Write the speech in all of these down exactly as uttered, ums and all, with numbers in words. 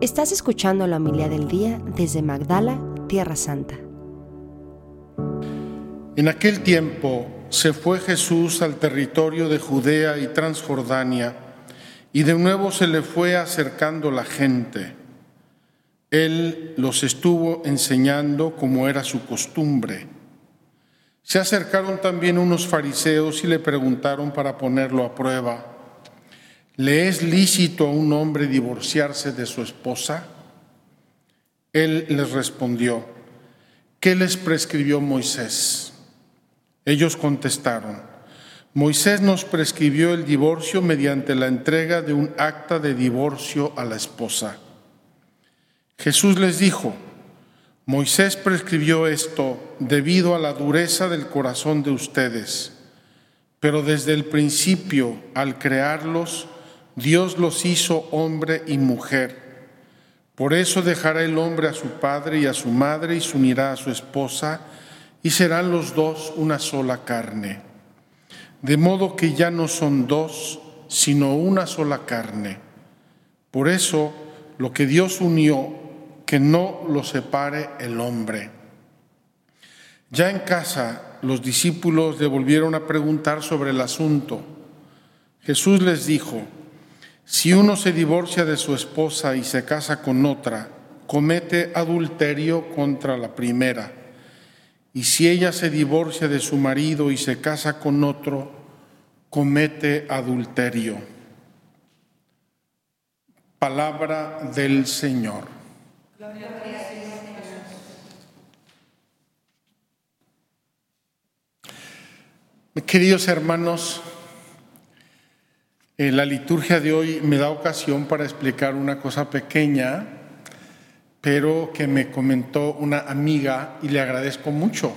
Estás escuchando la homilía del día desde Magdala, Tierra Santa. En aquel tiempo se fue Jesús al territorio de Judea y Transjordania, y de nuevo se le fue acercando la gente. Él los estuvo enseñando como era su costumbre. Se acercaron también unos fariseos y le preguntaron para ponerlo a prueba: ¿le es lícito a un hombre divorciarse de su esposa? Él les respondió: ¿qué les prescribió Moisés? Ellos contestaron: Moisés nos prescribió el divorcio mediante la entrega de un acta de divorcio a la esposa. Jesús les dijo: Moisés prescribió esto debido a la dureza del corazón de ustedes, pero desde el principio, al crearlos, Dios los hizo hombre y mujer. Por eso dejará el hombre a su padre y a su madre y se unirá a su esposa, y serán los dos una sola carne. De modo que ya no son dos, sino una sola carne. Por eso, lo que Dios unió, que no lo separe el hombre. Ya en casa, los discípulos le volvieron a preguntar sobre el asunto. Jesús les dijo: si uno se divorcia de su esposa y se casa con otra, comete adulterio contra la primera. Y si ella se divorcia de su marido y se casa con otro, comete adulterio. Palabra del Señor. Gloria a ti, Señor Jesús. Queridos hermanos, eh, la liturgia de hoy me da ocasión para explicar una cosa pequeña, pero que me comentó una amiga y le agradezco mucho.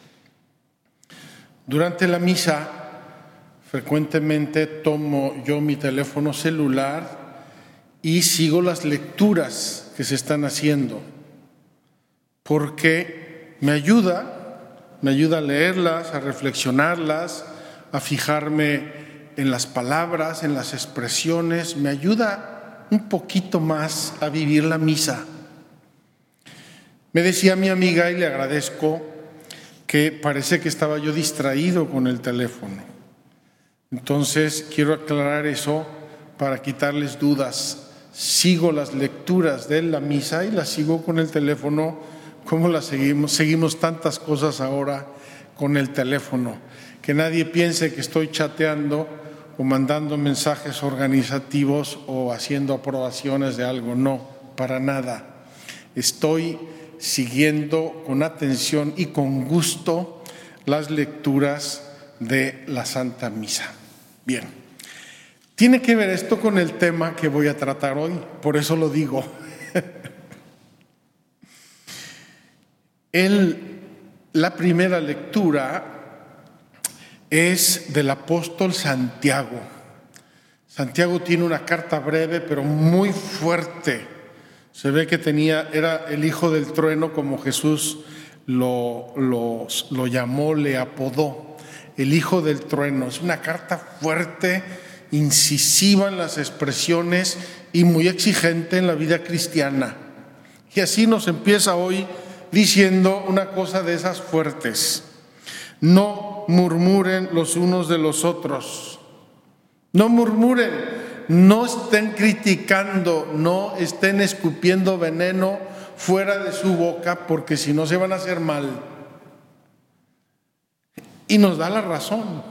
Durante la misa, frecuentemente tomo yo mi teléfono celular y sigo las lecturas que se están haciendo, porque me ayuda, me ayuda a leerlas, a reflexionarlas, a fijarme en las palabras, en las expresiones, me ayuda un poquito más a vivir la misa. Me decía mi amiga, y le agradezco, que parece que estaba yo distraído con el teléfono. Entonces, quiero aclarar eso para quitarles dudas. Sigo las lecturas de la misa y las sigo con el teléfono. ¿Cómo las seguimos? Seguimos tantas cosas ahora con el teléfono. Que nadie piense que estoy chateando o mandando mensajes organizativos o haciendo aprobaciones de algo. No, para nada. Estoy siguiendo con atención y con gusto las lecturas de la Santa Misa. Bien. Tiene que ver esto con el tema que voy a tratar hoy, por eso lo digo. El, la primera lectura es del apóstol Santiago. Santiago tiene una carta breve pero muy fuerte. Se ve que tenía, era el hijo del trueno, como Jesús lo, lo, lo llamó, le apodó. El hijo del trueno. Es una carta fuerte, incisiva en las expresiones y muy exigente en la vida cristiana. Y así nos empieza hoy diciendo una cosa de esas fuertes: no murmuren los unos de los otros, no murmuren, no estén criticando, no estén escupiendo veneno fuera de su boca, porque si no se van a hacer mal. Y nos da la razón,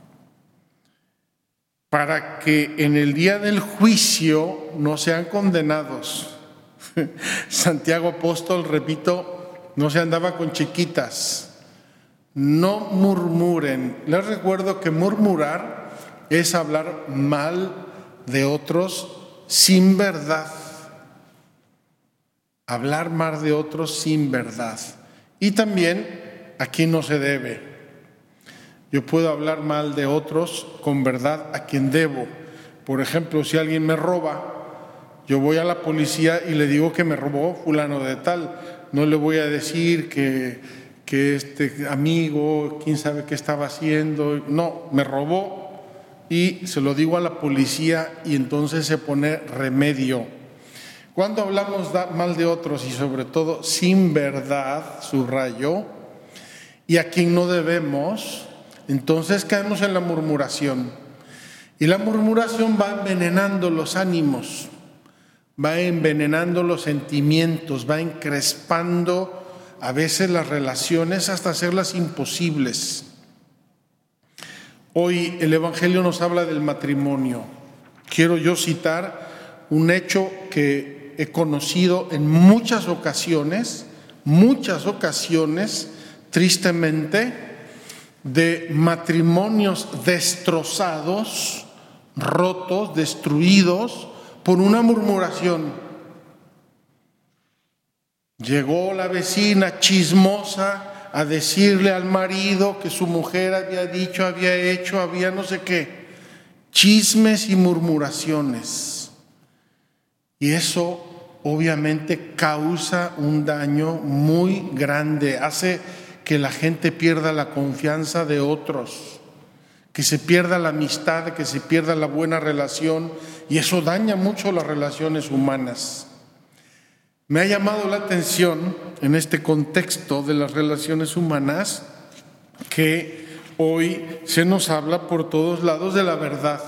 para que en el día del juicio no sean condenados. Santiago apóstol, repito, no se andaba con chiquitas. No murmuren. Les recuerdo que murmurar es hablar mal de otros sin verdad. Hablar mal de otros sin verdad. Y también aquí no se debe. Yo puedo hablar mal de otros con verdad a quien debo. Por ejemplo, si alguien me roba, yo voy a la policía y le digo que me robó fulano de tal. No le voy a decir que, que este amigo, quién sabe qué estaba haciendo. No, me robó y se lo digo a la policía y entonces se pone remedio. Cuando hablamos mal de otros y sobre todo sin verdad, subrayo, y a quien no debemos, entonces caemos en la murmuración. Y la murmuración va envenenando los ánimos, va envenenando los sentimientos, va encrespando a veces las relaciones hasta hacerlas imposibles. Hoy el Evangelio nos habla del matrimonio. Quiero yo citar un hecho que he conocido en muchas ocasiones, muchas ocasiones, tristemente, de matrimonios destrozados, rotos, destruidos por una murmuración. Llegó la vecina chismosa a decirle al marido que su mujer había dicho, había hecho, había no sé qué. Chismes y murmuraciones. Y eso obviamente causa un daño muy grande, hace que la gente pierda la confianza de otros, que se pierda la amistad, que se pierda la buena relación, y eso daña mucho las relaciones humanas. Me ha llamado la atención en este contexto de las relaciones humanas que hoy se nos habla por todos lados de la verdad.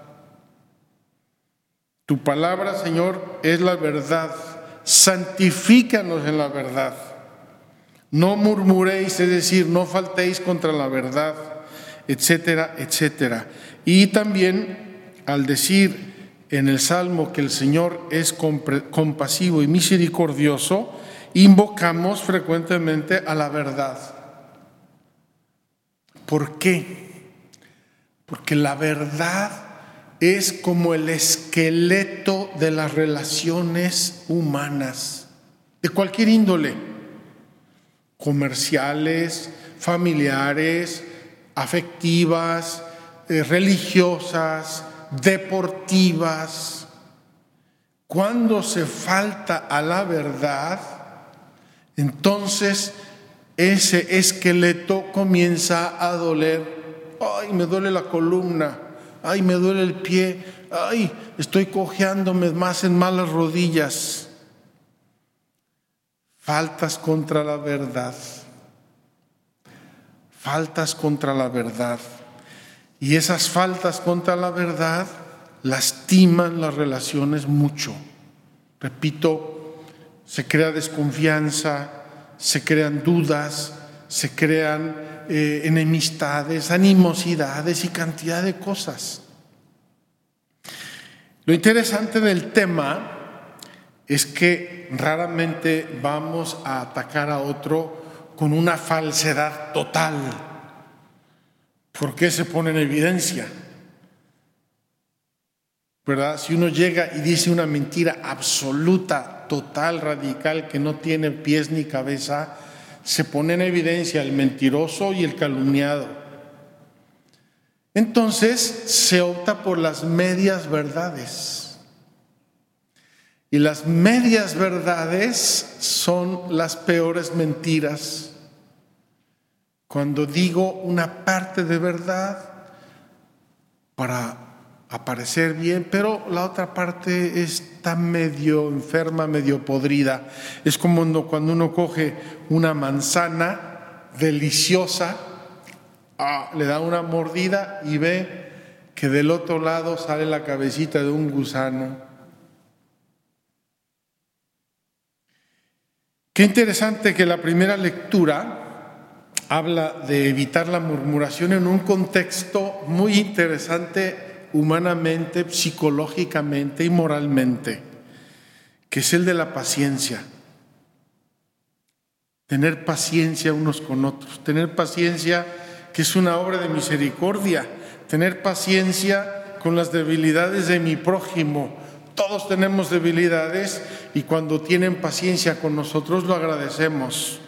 Tu palabra, Señor, es la verdad. Santifícanos en la verdad. No murmuréis, es decir, no faltéis contra la verdad, etcétera, etcétera. Y también al decir en el Salmo que el Señor es compasivo y misericordioso, invocamos frecuentemente a la verdad. ¿Por qué? Porque la verdad es como el esqueleto de las relaciones humanas, de cualquier índole, comerciales, familiares, afectivas, eh, religiosas, deportivas. Cuando se falta a la verdad, entonces ese esqueleto comienza a doler. Ay, me duele la columna, ay, me duele el pie, ay, estoy cojeándome más en malas rodillas. Faltas contra la verdad, faltas contra la verdad. Y esas faltas contra la verdad lastiman las relaciones mucho. Repito, se crea desconfianza, se crean dudas, se crean eh, enemistades, animosidades y cantidad de cosas. Lo interesante del tema es que raramente vamos a atacar a otro con una falsedad total. ¿Por qué se pone en evidencia? ¿Verdad? Si uno llega y dice una mentira absoluta, total, radical, que no tiene pies ni cabeza, se pone en evidencia el mentiroso y el calumniado. Entonces se opta por las medias verdades. Y las medias verdades son las peores mentiras. Cuando digo una parte de verdad para aparecer bien, pero la otra parte está medio enferma, medio podrida. Es como cuando uno coge una manzana deliciosa, ah, le da una mordida y ve que del otro lado sale la cabecita de un gusano. Qué interesante que la primera lectura habla de evitar la murmuración en un contexto muy interesante humanamente, psicológicamente y moralmente, que es el de la paciencia. Tener paciencia unos con otros, tener paciencia que es una obra de misericordia, tener paciencia con las debilidades de mi prójimo. Todos tenemos debilidades y cuando tienen paciencia con nosotros lo agradecemos.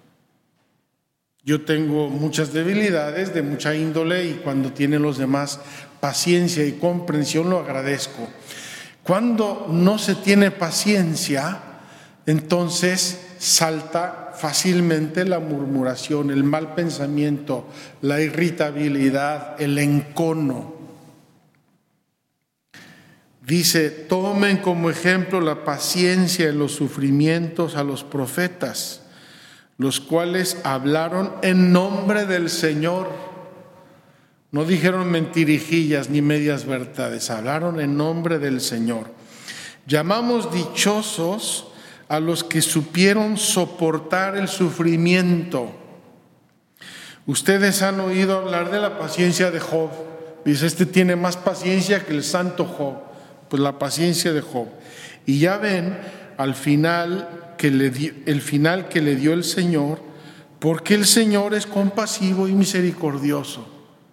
Yo tengo muchas debilidades de mucha índole y cuando tienen los demás paciencia y comprensión lo agradezco. Cuando no se tiene paciencia, entonces salta fácilmente la murmuración, el mal pensamiento, la irritabilidad, el encono. Dice, tomen como ejemplo la paciencia y los sufrimientos a los profetas, los cuales hablaron en nombre del Señor. No dijeron mentirijillas ni medias verdades, hablaron en nombre del Señor. Llamamos dichosos a los que supieron soportar el sufrimiento. Ustedes han oído hablar de la paciencia de Job. Dice, este tiene más paciencia que el santo Job. Pues la paciencia de Job. Y ya ven al final que le dio, el final que le dio el Señor, porque el Señor es compasivo y misericordioso.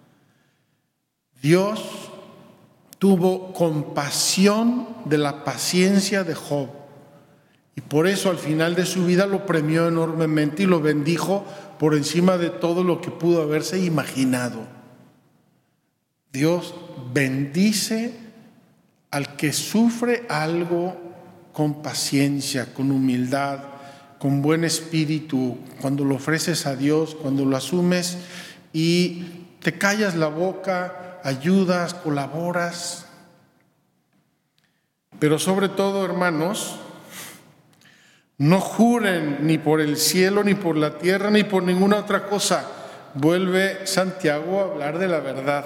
Dios tuvo compasión de la paciencia de Job y por eso al final de su vida lo premió enormemente y lo bendijo por encima de todo lo que pudo haberse imaginado. Dios bendice al que sufre algo con paciencia, con humildad, con buen espíritu, cuando lo ofreces a Dios, cuando lo asumes y te callas la boca, ayudas, colaboras. Pero sobre todo, hermanos, no juren ni por el cielo, ni por la tierra, ni por ninguna otra cosa. Vuelve Santiago a hablar de la verdad.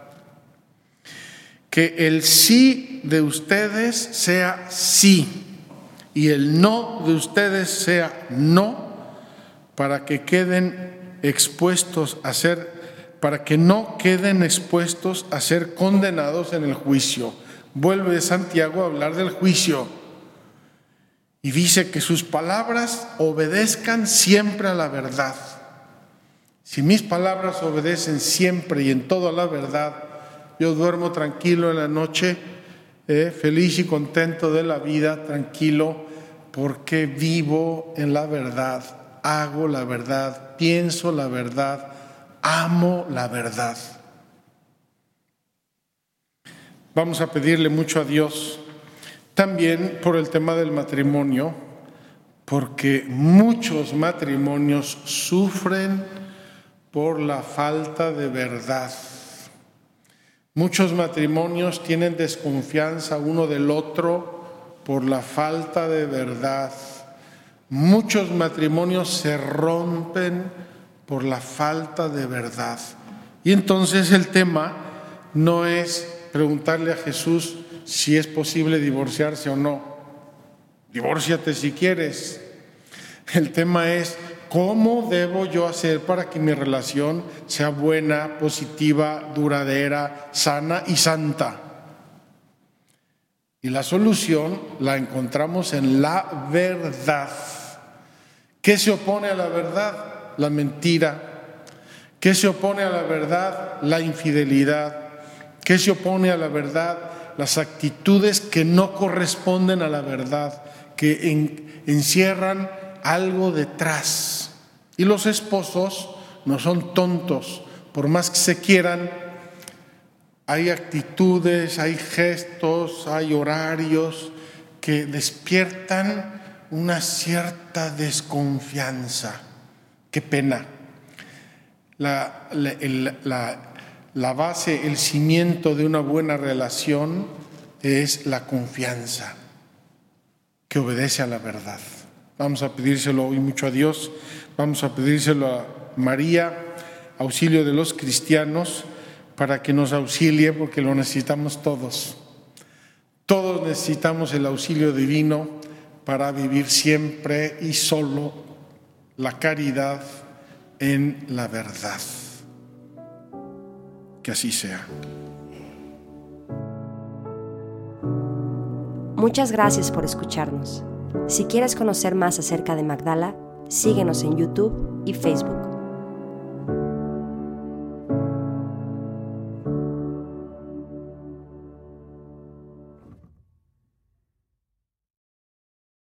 Que el sí de ustedes sea sí y el no de ustedes sea no, para que queden expuestos a ser, para que no queden expuestos a ser condenados en el juicio. Vuelve Santiago a hablar del juicio y dice que sus palabras obedezcan siempre a la verdad. Si mis palabras obedecen siempre y en todo a la verdad, yo duermo tranquilo en la noche, eh, feliz y contento de la vida, tranquilo, porque vivo en la verdad, hago la verdad, pienso la verdad, amo la verdad. Vamos a pedirle mucho a Dios también por el tema del matrimonio, porque muchos matrimonios sufren por la falta de verdad. Muchos matrimonios tienen desconfianza uno del otro por la falta de verdad. Muchos matrimonios se rompen por la falta de verdad. Y entonces el tema no es preguntarle a Jesús si es posible divorciarse o no. Divórciate si quieres. El tema es ¿cómo debo yo hacer para que mi relación sea buena, positiva, duradera, sana y santa? Y la solución la encontramos en la verdad. ¿Qué se opone a la verdad? La mentira. ¿Qué se opone a la verdad? La infidelidad. ¿Qué se opone a la verdad? Las actitudes que no corresponden a la verdad, que en, encierran algo detrás. Y los esposos no son tontos, por más que se quieran, hay actitudes, hay gestos, hay horarios que despiertan una cierta desconfianza. Qué pena. La, la, el, la, la base, el cimiento de una buena relación es la confianza que obedece a la verdad. Vamos a pedírselo hoy mucho a Dios, vamos a pedírselo a María, auxilio de los cristianos, para que nos auxilie, porque lo necesitamos todos. Todos necesitamos el auxilio divino para vivir siempre y solo la caridad en la verdad. Que así sea. Muchas gracias por escucharnos. Si quieres conocer más acerca de Magdala, síguenos en YouTube y Facebook.